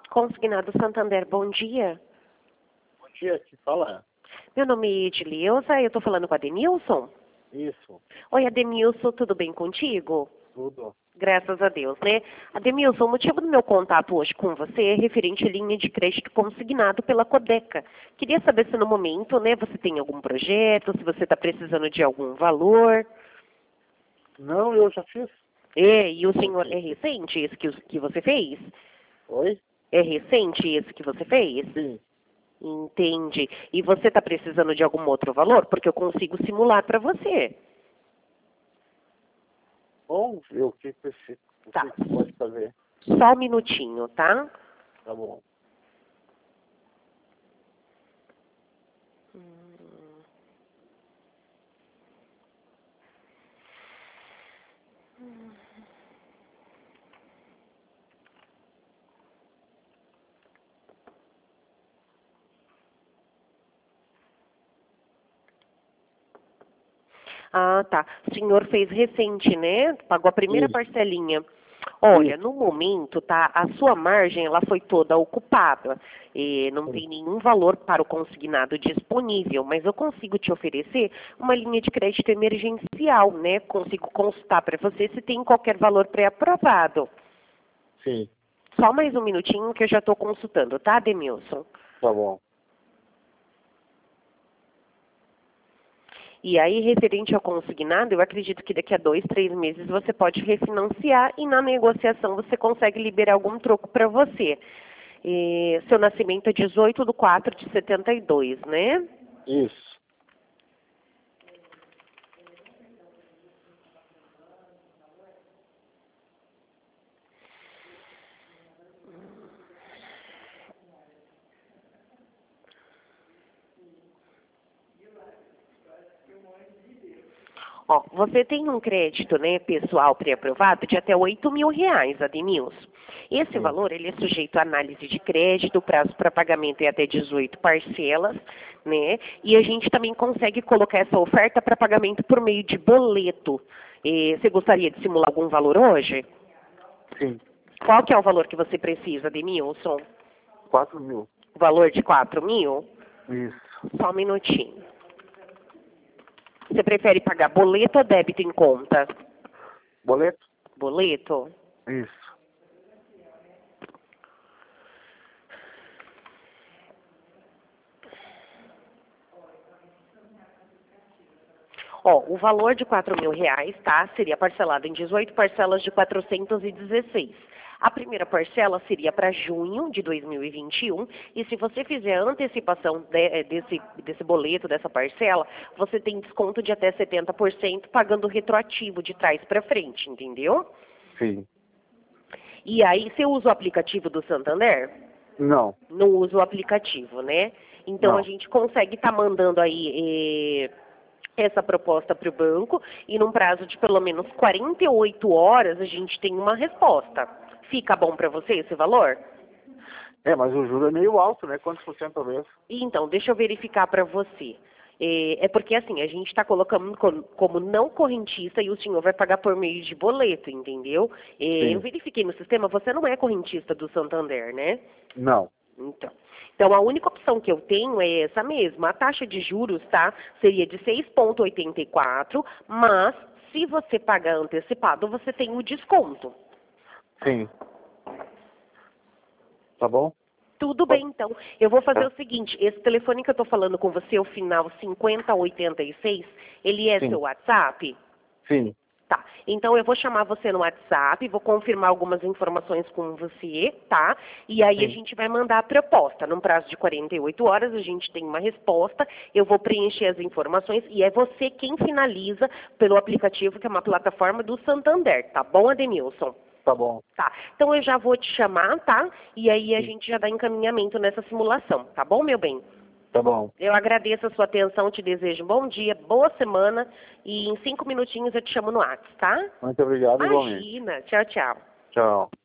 Consignado Santander, bom dia. Bom dia, que fala? Meu nome é Edileuza, eu estou falando com a Denilson. Isso, Oi, Ademilson, tudo bem contigo? tudo. Graças a Deus, né? Ademilson, o motivo do meu contato hoje com você é referente à linha de crédito consignado pela Codeca. Queria saber se no momento, né, você tem algum projeto, se você está precisando de algum valor. Não, eu já fiz. E o senhor é recente esse que você fez? Oi? É recente esse que você fez? Sim. Entendi. E você está precisando de algum outro valor? Porque eu consigo simular para você. Bom, o que precisa? O Tá. que pode fazer? Só um minutinho, tá? Tá bom. Ah, tá. O senhor fez recente, né? Pagou a primeira Isso. parcelinha. Olha, no momento, tá, a sua margem, ela foi toda ocupada. E não tem nenhum valor para o consignado disponível, mas eu consigo te oferecer uma linha de crédito emergencial, né? Consigo consultar para você se tem qualquer valor pré-aprovado. Sim, Só mais um minutinho que eu já estou consultando, tá, Demilson? tá bom. E aí, referente ao consignado, eu acredito que daqui a 2, 3 meses você pode refinanciar e na negociação você consegue liberar algum troco para você. Seu nascimento é 18/4/72, né? Isso. Ó, você tem um crédito, né, pessoal pré-aprovado de até R$ 8.000, Ademilson. Esse Sim. valor, ele é sujeito à análise de crédito, o prazo para pagamento é até 18 parcelas, né? E a gente também consegue colocar essa oferta para pagamento por meio de boleto. Você gostaria de simular algum valor hoje? Sim. Qual que é o valor que você precisa, Ademilson? 4.000. O valor de 4.000? Isso. Só um minutinho. Você prefere pagar boleto ou débito em conta? Boleto? Boleto? Isso. Ó, o valor de R$ 4.000, tá? Seria parcelado em 18 parcelas de 416. A primeira parcela seria para junho de 2021 e se você fizer a antecipação desse boleto, dessa parcela, você tem desconto de até 70% pagando retroativo de trás para frente, entendeu? Sim. E aí, você usa o aplicativo do Santander? Não. Não usa o aplicativo, né? Então, a Não. gente consegue estar mandando aí essa proposta para o banco e num prazo de pelo menos 48 horas a gente tem uma resposta. Fica bom para você esse valor? Mas o juro é meio alto, né? Quantos por cento talvez? Então, deixa eu verificar para você. É porque assim, a gente está colocando como não correntista e o senhor vai pagar por meio de boleto, entendeu? Eu Sim. verifiquei no sistema, você não é correntista do Santander, né? Não. Então, a única opção que eu tenho é essa mesma. A taxa de juros, tá, seria de 6,84, mas se você pagar antecipado, você tem o desconto. Sim. Tá bom? Tudo bem, então. Eu vou fazer Tá. o seguinte, esse telefone que eu estou falando com você, o final 5086, ele é Sim. seu WhatsApp? Sim. Tá. Então eu vou chamar você no WhatsApp, vou confirmar algumas informações com você, tá? E aí a Sim. gente vai mandar a proposta. Num prazo de 48 horas a gente tem uma resposta, eu vou preencher as informações e é você quem finaliza pelo aplicativo, que é uma plataforma do Santander, tá bom, Ademilson? Tá bom. Tá. Então eu já vou te chamar, tá? E aí a Sim. gente já dá encaminhamento nessa simulação, tá bom, meu bem? Tá bom. Eu agradeço a sua atenção, te desejo um bom dia, boa semana e em 5 minutinhos eu te chamo no WhatsApp, tá? Muito obrigado, igualmente. Imagina. Tchau, tchau. Tchau.